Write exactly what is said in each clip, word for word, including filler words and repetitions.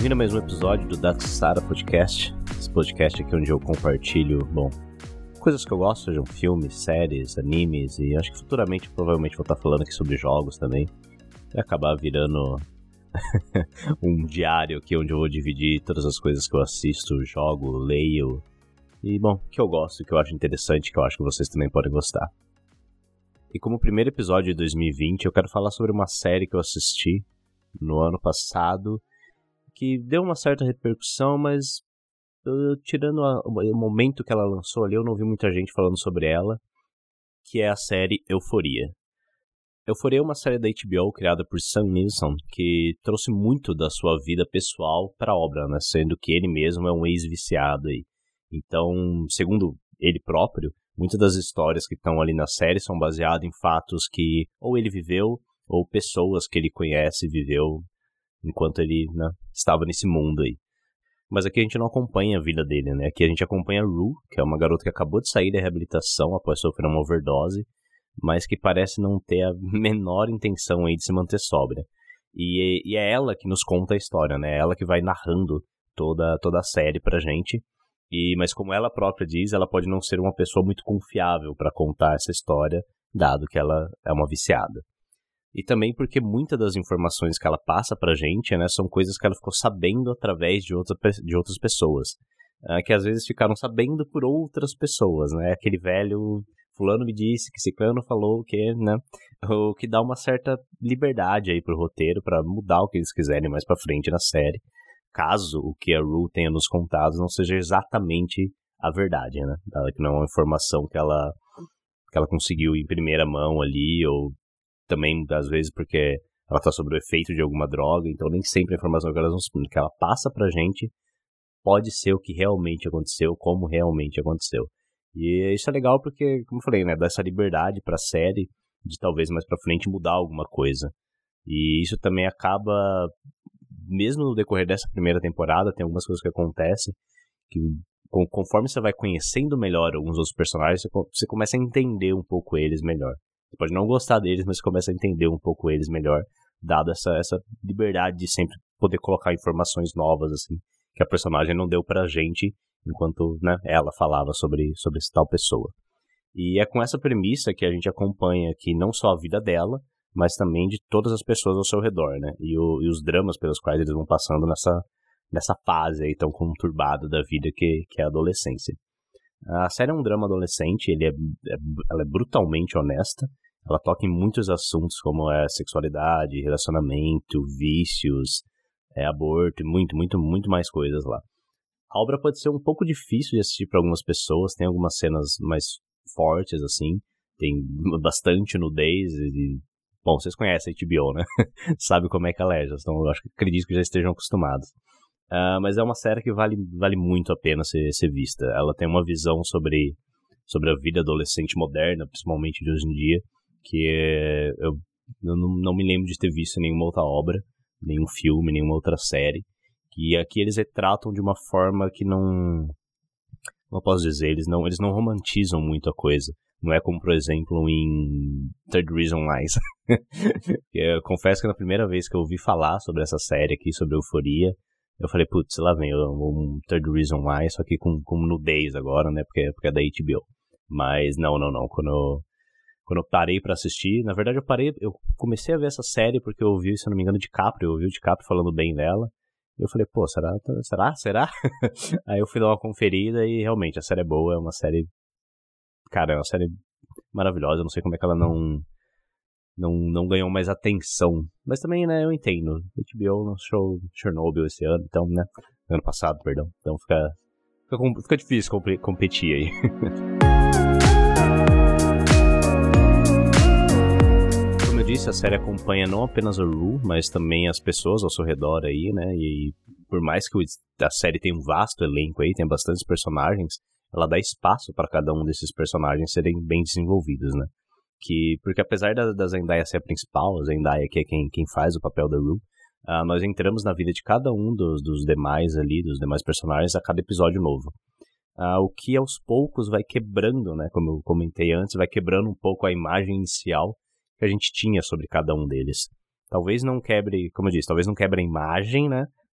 Bem-vindo a mais um episódio do Datsara Podcast. Esse podcast aqui onde eu compartilho, bom, coisas que eu gosto, sejam filmes, séries, animes, e acho que futuramente provavelmente vou estar falando aqui sobre jogos também. Vai acabar virando um diário aqui onde eu vou dividir todas as coisas que eu assisto, jogo, leio, e bom, que eu gosto, que eu acho interessante, que eu acho que vocês também podem gostar. E como primeiro episódio de dois mil e vinte, eu quero falar sobre uma série que eu assisti no ano passado, que deu uma certa repercussão, mas uh, tirando a, o momento que ela lançou ali, eu não vi muita gente falando sobre ela, que é a série Euphoria. Euphoria é uma série da H B O criada por Sam Nilsson, que trouxe muito da sua vida pessoal para a obra, né? Sendo que ele mesmo é um ex-viciado aí. Então, segundo ele próprio, muitas das histórias que estão ali na série são baseadas em fatos que ou ele viveu, ou pessoas que ele conhece viveu enquanto ele, né, estava nesse mundo aí. Mas aqui a gente não acompanha a vida dele, né? Aqui a gente acompanha a Rue, que é uma garota que acabou de sair da reabilitação após sofrer uma overdose, mas que parece não ter a menor intenção aí de se manter sóbria. E, e é ela que nos conta a história, né? É ela que vai narrando toda, toda a série pra gente. E, mas como ela própria diz, ela pode não ser uma pessoa muito confiável para contar essa história, dado que ela é uma viciada. E também porque muitas das informações que ela passa pra gente, né, são coisas que ela ficou sabendo através de, outra, de outras pessoas. Uh, que às vezes ficaram sabendo por outras pessoas, né? Aquele velho, fulano me disse, que ciclano falou, que, né? O que dá uma certa liberdade aí pro roteiro pra mudar o que eles quiserem mais pra frente na série. Caso o que a Rue tenha nos contado não seja exatamente a verdade, né? Que não é uma informação que ela, que ela conseguiu em primeira mão ali, ou também, às vezes, porque ela está sob o efeito de alguma droga, então nem sempre a informação que ela, que ela passa pra gente pode ser o que realmente aconteceu, como realmente aconteceu. E isso é legal porque, como eu falei, né, dá essa liberdade pra série de talvez mais pra frente mudar alguma coisa. E isso também acaba, mesmo no decorrer dessa primeira temporada, tem algumas coisas que acontecem que, conforme você vai conhecendo melhor alguns outros personagens, você começa a entender um pouco eles melhor. Você pode não gostar deles, mas você começa a entender um pouco eles melhor, dado essa, essa liberdade de sempre poder colocar informações novas, assim, que a personagem não deu pra gente, enquanto, né, ela falava sobre, sobre essa tal pessoa. E é com essa premissa que a gente acompanha aqui não só a vida dela, mas também de todas as pessoas ao seu redor, né, e, o, e os dramas pelos quais eles vão passando nessa, nessa fase aí tão conturbada da vida que, que é a adolescência. A série é um drama adolescente, ele é, é, ela é brutalmente honesta, ela toca em muitos assuntos como é sexualidade, relacionamento, vícios, é, aborto e muito, muito, muito mais coisas lá. A obra pode ser um pouco difícil de assistir para algumas pessoas, tem algumas cenas mais fortes, assim, tem bastante nudez e, bom, vocês conhecem a H B O, né? Sabe como é que ela é, já estão, eu acho que acredito que já estejam acostumados. Uh, mas é uma série que vale, vale muito a pena ser, ser vista. Ela tem uma visão sobre, sobre a vida adolescente moderna, principalmente de hoje em dia, que é, eu, eu não, não me lembro de ter visto nenhuma outra obra, nenhum filme, nenhuma outra série, que aqui eles retratam de uma forma que não, como eu posso dizer, eles não, eles não romantizam muito a coisa. Não é como, por exemplo, em Third Reason Why. Eu confesso que na primeira vez que eu ouvi falar sobre essa série aqui, sobre Euphoria, eu falei, putz, lá vem um Third Reason Why, só que com, com nudez agora, né, porque, porque é da H B O. Mas não, não, não, quando eu, quando eu parei pra assistir, na verdade eu parei, eu comecei a ver essa série porque eu ouvi, se não me engano, o DiCaprio, eu ouvi o DiCaprio falando bem dela, e eu falei, pô, será, será, será? Aí eu fui dar uma conferida e realmente a série é boa, é uma série, cara, é uma série maravilhosa, eu não sei como é que ela não... Não, não ganhou mais atenção. Mas também, né, eu entendo. H B O lançou Chernobyl esse ano, então, né? Ano passado, perdão. Então fica, fica, fica difícil comp- competir aí. Como eu disse, a série acompanha não apenas a Rue, mas também as pessoas ao seu redor aí, né? E por mais que a série tenha um vasto elenco aí, tem bastantes personagens, ela dá espaço para cada um desses personagens serem bem desenvolvidos, né? Que, porque apesar da, da Zendaya ser a principal, a Zendaya que é quem, quem faz o papel da Rue, uh, nós entramos na vida de cada um dos, dos demais ali, dos demais personagens a cada episódio novo. Uh, o que aos poucos vai quebrando, né, como eu comentei antes, vai quebrando um pouco a imagem inicial que a gente tinha sobre cada um deles. Talvez não quebre, como eu disse, talvez não quebre a imagem, né,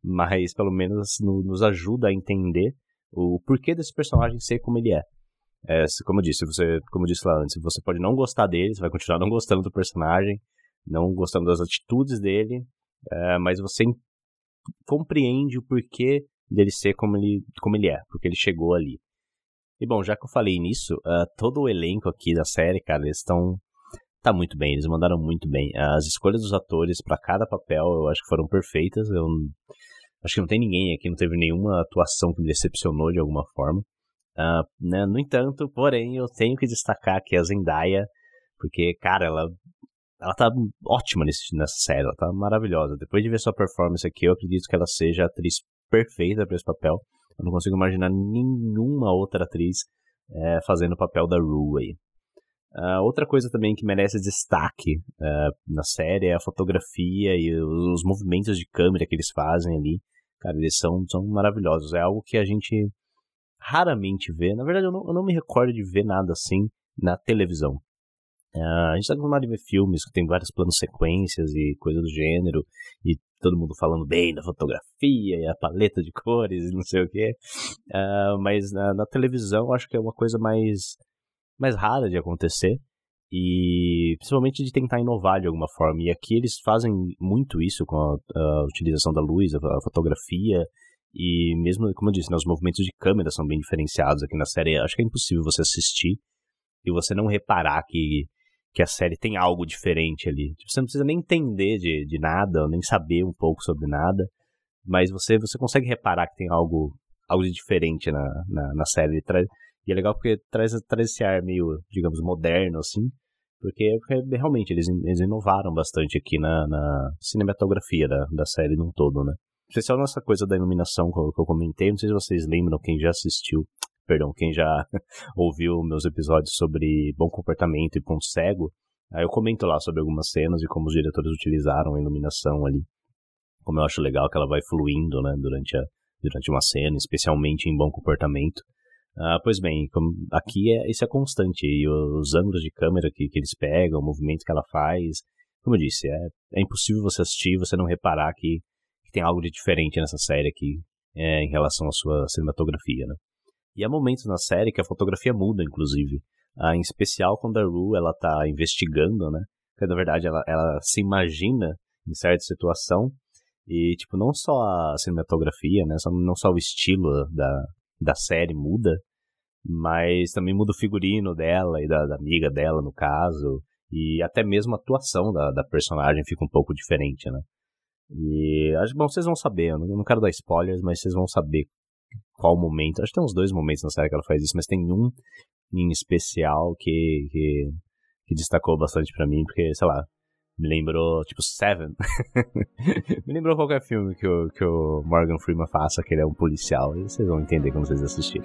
mas pelo menos no, nos ajuda a entender o porquê desse personagem ser como ele é. É, como eu disse, você, como eu disse lá antes, você pode não gostar dele, você vai continuar não gostando do personagem, não gostando das atitudes dele, é, mas você compreende o porquê dele ser como ele, como ele é, porque ele chegou ali. E bom, já que eu falei nisso, uh, todo o elenco aqui da série, cara, eles estão... Tá muito bem, eles mandaram muito bem. As escolhas dos atores pra cada papel eu acho que foram perfeitas. Eu acho que não tem ninguém aqui, não teve nenhuma atuação que me decepcionou de alguma forma. Uh, né? No entanto, porém, eu tenho que destacar aqui a Zendaya, porque, cara, ela, ela tá ótima nesse, nessa série, ela tá maravilhosa. Depois de ver sua performance aqui, eu acredito que ela seja a atriz perfeita para esse papel. Eu não consigo imaginar nenhuma outra atriz é, fazendo o papel da Rue aí. Uh, outra coisa também que merece destaque uh, na série é a fotografia e os, os movimentos de câmera que eles fazem ali. Cara, eles são, são maravilhosos. É algo que a gente raramente vê. Na verdade, eu não, eu não me recordo de ver nada assim na televisão. Uh, a gente tá acostumado a ver filmes que tem várias planos sequências e coisa do gênero, e todo mundo falando bem da fotografia e a paleta de cores e não sei o que. Uh, mas na, na televisão eu acho que é uma coisa mais... mais rara de acontecer, e principalmente de tentar inovar de alguma forma, e aqui eles fazem muito isso com a, a utilização da luz, a, a fotografia, e mesmo, como eu disse, né, os movimentos de câmera são bem diferenciados aqui na série. Acho que é impossível você assistir e você não reparar que, que a série tem algo diferente ali. Tipo, você não precisa nem entender de, de nada, ou nem saber um pouco sobre nada, mas você, você consegue reparar que tem algo, algo de diferente na, na, na série. Ele traz... E é legal porque traz, traz esse ar meio, digamos, moderno, assim, porque, porque realmente eles, eles inovaram bastante aqui na, na cinematografia da, da série num todo, né? Especial nessa coisa da iluminação que eu, que eu comentei, não sei se vocês lembram, quem já assistiu, perdão, quem já ouviu meus episódios sobre bom comportamento e ponto cego, aí eu comento lá sobre algumas cenas e como os diretores utilizaram a iluminação ali, como eu acho legal que ela vai fluindo, né, durante, a, durante uma cena, especialmente em bom comportamento. Ah, pois bem, como aqui é, isso é constante, e os ângulos de câmera que, que eles pegam, o movimento que ela faz, como eu disse, é, é impossível você assistir e você não reparar que, que tem algo de diferente nessa série aqui é, em relação à sua cinematografia, né? E há momentos na série que a fotografia muda, inclusive, ah, em especial quando a Rue ela tá investigando, né? Porque na verdade ela, ela se imagina em certa situação, e tipo, não só a cinematografia, né? Não só o estilo da da série muda, mas também muda o figurino dela e da, da amiga dela, no caso, e até mesmo a atuação da, da personagem fica um pouco diferente, né? E, acho bom, vocês vão saber, eu não, eu não quero dar spoilers, mas vocês vão saber qual momento, acho que tem uns dois momentos na série que ela faz isso, mas tem um em especial que, que, que destacou bastante pra mim, porque, sei lá, me lembrou, tipo, Seven. Me lembrou qualquer filme que o, que o Morgan Freeman faça, que ele é um policial. E vocês vão entender quando vocês assistirem.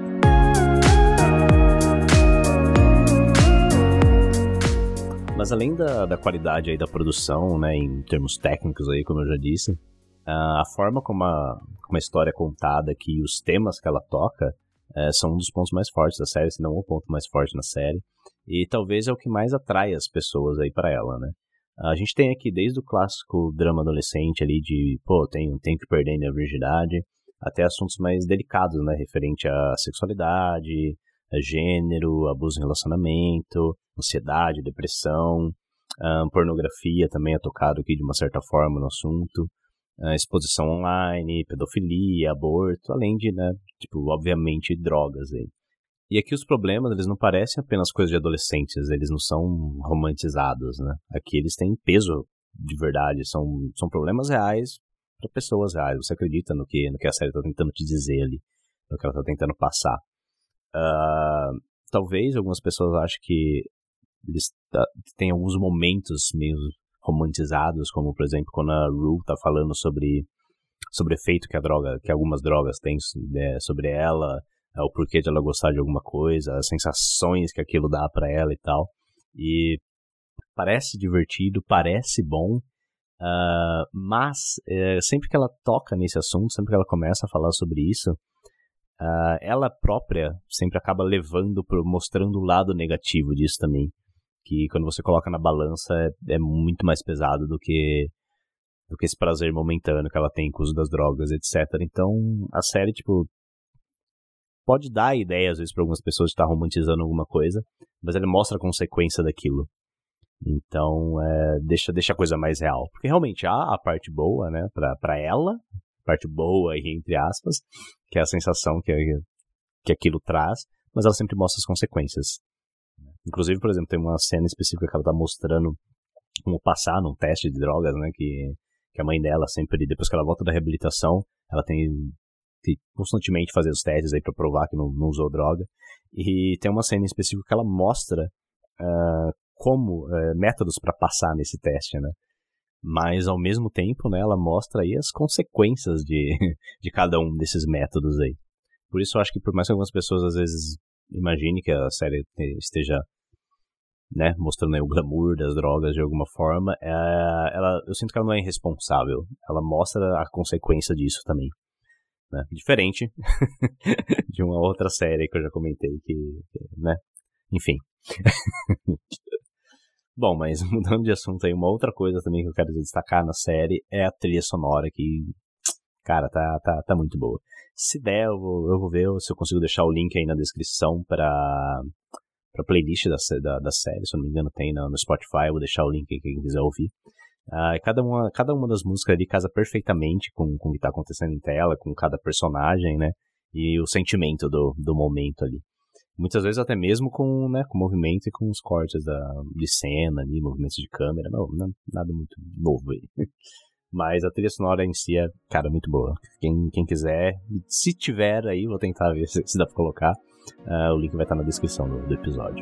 Mas além da, da qualidade aí da produção, né, em termos técnicos aí, como eu já disse, a forma como a, como a história é contada aqui e os temas que ela toca é, são um dos pontos mais fortes da série, se não o ponto mais forte na série. E talvez é o que mais atrai as pessoas aí pra ela, né? A gente tem aqui desde o clássico drama adolescente ali de, pô, tenho, tenho que perder minha virgindade, até assuntos mais delicados, né, referente à sexualidade, a gênero, abuso em relacionamento, ansiedade, depressão, um, pornografia também é tocado aqui de uma certa forma no assunto, uh, exposição online, pedofilia, aborto, além de, né, tipo, obviamente, drogas aí. E aqui os problemas, eles não parecem apenas coisas de adolescentes, eles não são romantizados, né? Aqui eles têm peso de verdade, são, são problemas reais para pessoas reais. Você acredita no que, no que a série está tentando te dizer ali, no que ela está tentando passar. Uh, talvez algumas pessoas achem que eles têm alguns momentos meio romantizados, como por exemplo quando a Rue está falando sobre, sobre o efeito que a droga, que algumas drogas têm, né, sobre ela, o porquê de ela gostar de alguma coisa, as sensações que aquilo dá pra ela e tal. E parece divertido, parece bom, uh, mas uh, sempre que ela toca nesse assunto, sempre que ela começa a falar sobre isso, uh, ela própria sempre acaba levando, pro, mostrando o lado negativo disso também. Que quando você coloca na balança é, é muito mais pesado do que, do que esse prazer momentâneo que ela tem com o uso das drogas, etcétera. Então, a série, tipo, pode dar a ideia, às vezes, para algumas pessoas de estar romantizando alguma coisa, mas ele mostra a consequência daquilo. Então, é, deixa, deixa a coisa mais real. Porque realmente há a parte boa, né, pra, pra ela, parte boa, entre aspas, que é a sensação que, que aquilo traz, mas ela sempre mostra as consequências. Inclusive, por exemplo, tem uma cena específica que ela tá mostrando como passar num teste de drogas, né, que, que a mãe dela sempre, depois que ela volta da reabilitação, ela tem que constantemente fazer os testes aí pra provar que não, não usou droga. E tem uma cena específica que ela mostra uh, como uh, métodos para passar nesse teste, né? Mas ao mesmo tempo, né, ela mostra aí as consequências de, de cada um desses métodos aí. Por isso eu acho que por mais que algumas pessoas às vezes imaginem que a série esteja, né, mostrando aí o glamour das drogas de alguma forma, é, ela, eu sinto que ela não é irresponsável. Ela mostra a consequência disso também. Né? Diferente de uma outra série que eu já comentei que, que né, enfim. Bom, mas mudando de assunto aí, uma outra coisa também que eu quero destacar na série é a trilha sonora que, cara, tá, tá, tá muito boa. Se der, eu vou, eu vou ver se eu consigo deixar o link aí na descrição pra, pra playlist da, da, da série, se eu não me engano tem no, no Spotify, eu vou deixar o link aí quem quiser ouvir. Uh, cada, uma, cada uma das músicas ali casa perfeitamente com, com o que tá acontecendo em tela, com cada personagem, né, e o sentimento do, do momento ali. Muitas vezes até mesmo com, né, com o movimento e com os cortes da, de cena ali, movimentos de câmera, não, não, nada muito novo aí. Mas a trilha sonora em si é, cara, muito boa. Quem, quem quiser, se tiver aí, vou tentar ver se, se dá pra colocar, uh, o link vai estar na descrição do, do episódio.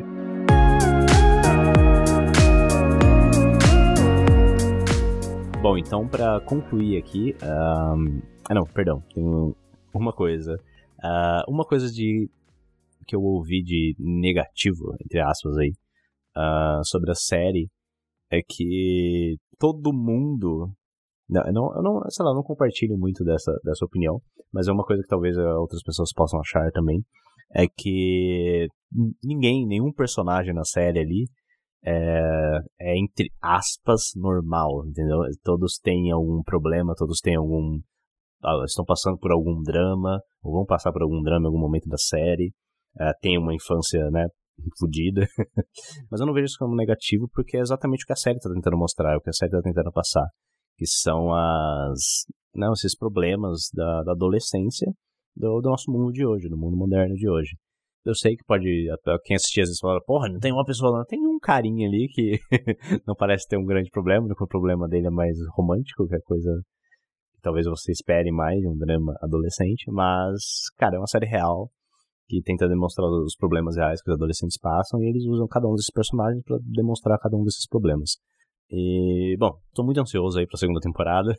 Bom, então pra concluir aqui, um, ah não, perdão, tem uma coisa, uh, uma coisa de que eu ouvi de negativo, entre aspas aí, uh, sobre a série, é que todo mundo, não, eu não, eu não, sei lá, eu não compartilho muito dessa, dessa opinião, mas é uma coisa que talvez outras pessoas possam achar também, é que ninguém, nenhum personagem na série ali é, é entre aspas normal, entendeu? Todos têm algum problema, todos têm algum, estão passando por algum drama, ou vão passar por algum drama em algum momento da série. Uh, tem uma infância, né, fodida, mas eu não vejo isso como negativo porque é exatamente o que a série está tentando mostrar, é o que a série está tentando passar, que são as, não, esses problemas da, da adolescência do, do nosso mundo de hoje, do mundo moderno de hoje. Eu sei que pode, quem assistir às vezes fala, porra, não tem uma pessoa, não tem um carinha ali que não parece ter um grande problema, o único problema dele é mais romântico, que é coisa que talvez você espere mais de um drama adolescente, mas, cara, é uma série real, que tenta demonstrar os problemas reais que os adolescentes passam, e eles usam cada um desses personagens para demonstrar cada um desses problemas. E, bom, tô muito ansioso aí pra segunda temporada.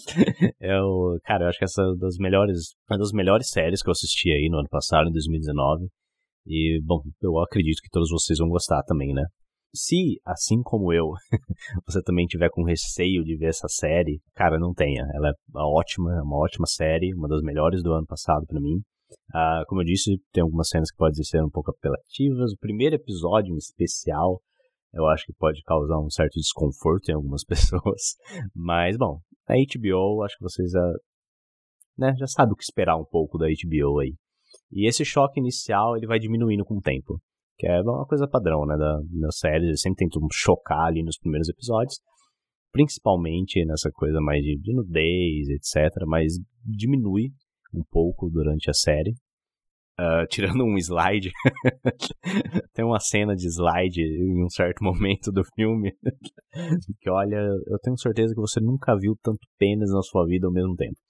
eu, cara, eu acho que essa é das melhores, uma das melhores séries que eu assisti aí no ano passado, em dois mil e dezenove. E, bom, eu acredito que todos vocês vão gostar também, né? Se, assim como eu, você também tiver com receio de ver essa série, cara, não tenha. Ela é ótima, é uma ótima série, uma das melhores do ano passado pra mim. Uh, como eu disse, tem algumas cenas que podem ser um pouco apelativas. O primeiro episódio em especial eu acho que pode causar um certo desconforto em algumas pessoas, mas bom, a H B O, acho que vocês já, né, já sabem o que esperar um pouco da H B O aí. E esse choque inicial ele vai diminuindo com o tempo, que é uma coisa padrão, né, da, da série. Eles sempre tentam chocar ali nos primeiros episódios, principalmente nessa coisa mais de, de nudez, etcétera, mas diminui um pouco durante a série, uh, tirando um slide. Tem uma cena de slide em um certo momento do filme que, olha, eu tenho certeza que você nunca viu tanto pênis na sua vida ao mesmo tempo.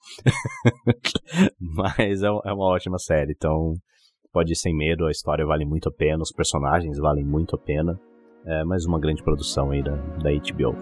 Mas é uma ótima série, então pode ir sem medo, a história vale muito a pena, os personagens valem muito a pena. É mais uma grande produção aí da, da H B O.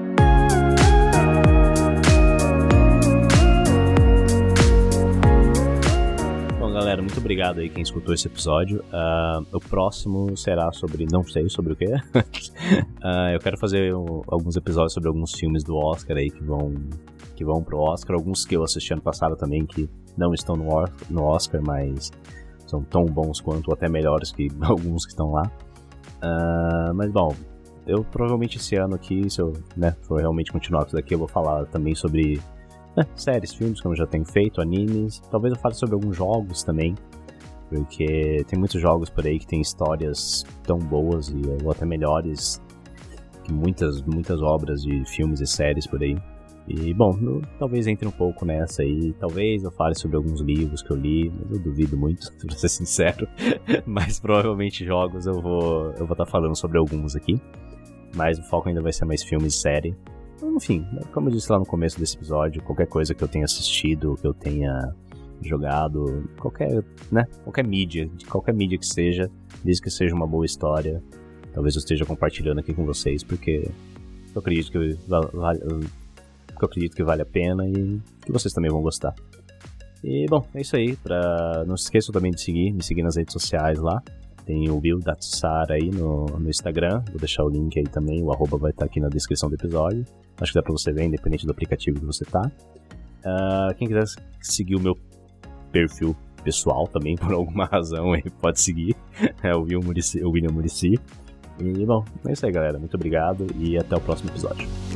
Galera, muito obrigado aí quem escutou esse episódio. Uh, o próximo será sobre, não sei sobre o que. uh, eu quero fazer um, alguns episódios sobre alguns filmes do Oscar aí que vão, que vão pro Oscar. Alguns que eu assisti ano passado também que não estão no, or- no Oscar, mas são tão bons quanto ou até melhores que alguns que estão lá. Uh, mas bom, eu provavelmente esse ano aqui, se eu né, for realmente continuar com isso daqui, eu vou falar também sobre né, séries, filmes, como eu já tenho feito, animes. Talvez eu fale sobre alguns jogos também, porque tem muitos jogos por aí que tem histórias tão boas e ou até melhores que muitas, muitas obras de filmes e séries por aí. E, bom, eu, talvez entre um pouco nessa aí, talvez eu fale sobre alguns livros que eu li, mas eu duvido muito, pra ser sincero. Mas provavelmente jogos eu vou eu vou estar falando sobre alguns aqui. Mas o foco ainda vai ser mais filmes e série. Enfim, como eu disse lá no começo desse episódio, qualquer coisa que eu tenha assistido, que eu tenha jogado, qualquer, né, qualquer mídia, de qualquer mídia que seja, desde que seja uma boa história, talvez eu esteja compartilhando aqui com vocês, porque eu acredito que vale, eu acredito que vale a pena e que vocês também vão gostar. E bom, é isso aí. Pra... Não se esqueçam também de seguir, me seguir nas redes sociais lá. Tem o Will Datsusara aí no, no Instagram, vou deixar o link aí também, o arroba vai estar aqui na descrição do episódio. Acho que dá pra você ver, independente do aplicativo que você tá. Uh, quem quiser seguir o meu perfil pessoal também, por alguma razão, aí pode seguir. É o Will Muricy, o William Muricy. E bom, é isso aí, galera. Muito obrigado e até o próximo episódio.